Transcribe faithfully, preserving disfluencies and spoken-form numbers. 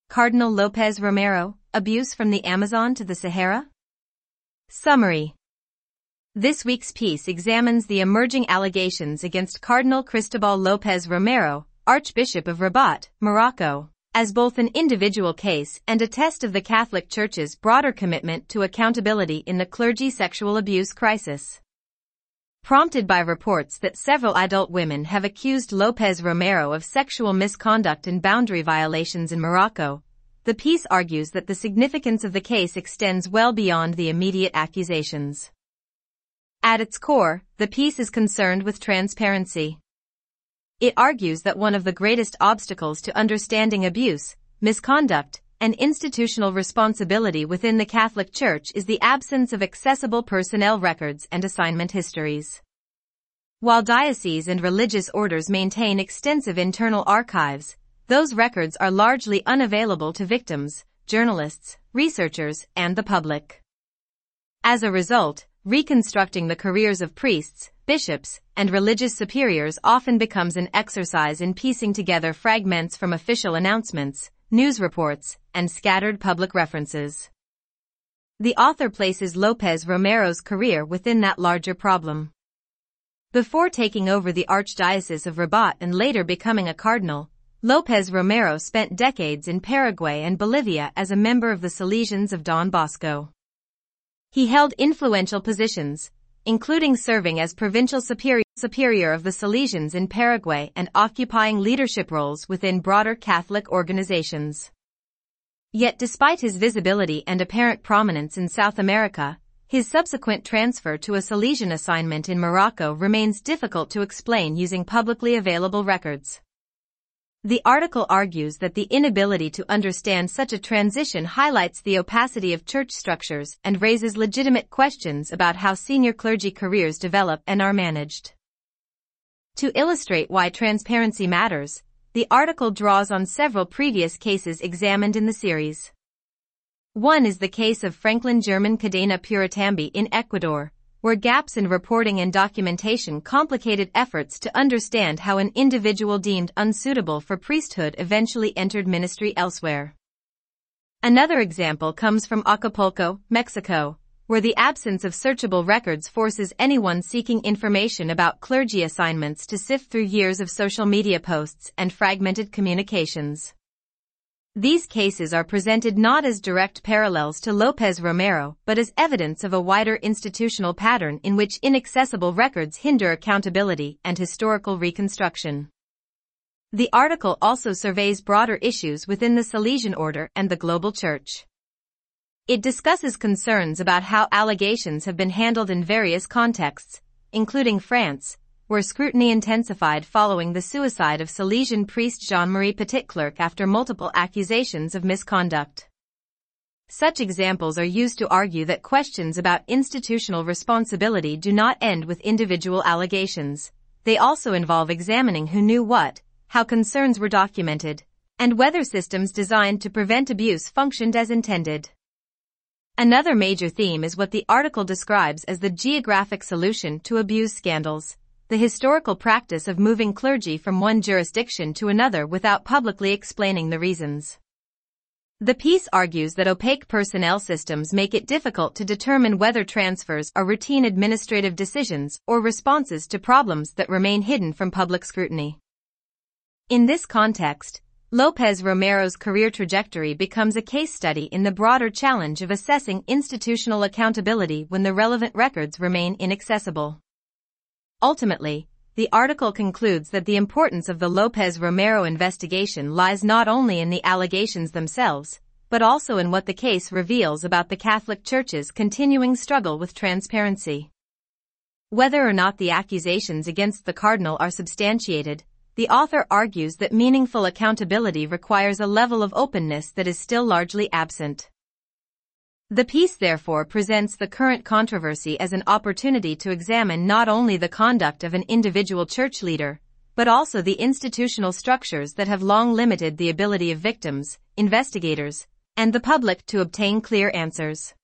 Cardinal Lopez Romero, Abuse from the Amazon to the Sahara? Summary. This week's piece examines the emerging allegations against Cardinal Cristobal Lopez Romero, Archbishop of Rabat, Morocco, as both an individual case and a test of the Catholic Church's broader commitment to accountability in the clergy sexual abuse crisis. Prompted by reports that several adult women have accused Lopez Romero of sexual misconduct and boundary violations in Morocco, the piece argues that the significance of the case extends well beyond the immediate accusations. At its core, the piece is concerned with transparency. It argues that one of the greatest obstacles to understanding abuse, misconduct, and institutional responsibility within the Catholic Church is the absence of accessible personnel records and assignment histories. While dioceses and religious orders maintain extensive internal archives, those records are largely unavailable to victims, journalists, researchers, and the public. As a result, reconstructing the careers of priests, bishops, and religious superiors often becomes an exercise in piecing together fragments from official announcements, news reports, and scattered public references. The author places Lopez Romero's career within that larger problem. Before taking over the Archdiocese of Rabat and later becoming a cardinal, Lopez Romero spent decades in Paraguay and Bolivia as a member of the Salesians of Don Bosco. He held influential positions, including serving as provincial superior, superior of the Salesians in Paraguay and occupying leadership roles within broader Catholic organizations. Yet despite his visibility and apparent prominence in South America, his subsequent transfer to a Salesian assignment in Morocco remains difficult to explain using publicly available records. The article argues that the inability to understand such a transition highlights the opacity of church structures and raises legitimate questions about how senior clergy careers develop and are managed. To illustrate why transparency matters, the article draws on several previous cases examined in the series. One is the case of Franklin German Cadena Puritambi in Ecuador, where gaps in reporting and documentation complicated efforts to understand how an individual deemed unsuitable for priesthood eventually entered ministry elsewhere. Another example comes from Acapulco, Mexico, where the absence of searchable records forces anyone seeking information about clergy assignments to sift through years of social media posts and fragmented communications. These cases are presented not as direct parallels to Lopez Romero but as evidence of a wider institutional pattern in which inaccessible records hinder accountability and historical reconstruction. The article also surveys broader issues within the Salesian Order and the global Church. It discusses concerns about how allegations have been handled in various contexts, including France, where scrutiny intensified following the suicide of Salesian priest Jean-Marie Petitclerc after multiple accusations of misconduct. Such examples are used to argue that questions about institutional responsibility do not end with individual allegations. They also involve examining who knew what, how concerns were documented, and whether systems designed to prevent abuse functioned as intended. Another major theme is what the article describes as the geographic solution to abuse scandals, the historical practice of moving clergy from one jurisdiction to another without publicly explaining the reasons. The piece argues that opaque personnel systems make it difficult to determine whether transfers are routine administrative decisions or responses to problems that remain hidden from public scrutiny. In this context, Lopez Romero's career trajectory becomes a case study in the broader challenge of assessing institutional accountability when the relevant records remain inaccessible. Ultimately, the article concludes that the importance of the Lopez Romero investigation lies not only in the allegations themselves, but also in what the case reveals about the Catholic Church's continuing struggle with transparency. Whether or not the accusations against the cardinal are substantiated, the author argues that meaningful accountability requires a level of openness that is still largely absent. The piece therefore presents the current controversy as an opportunity to examine not only the conduct of an individual church leader, but also the institutional structures that have long limited the ability of victims, investigators, and the public to obtain clear answers.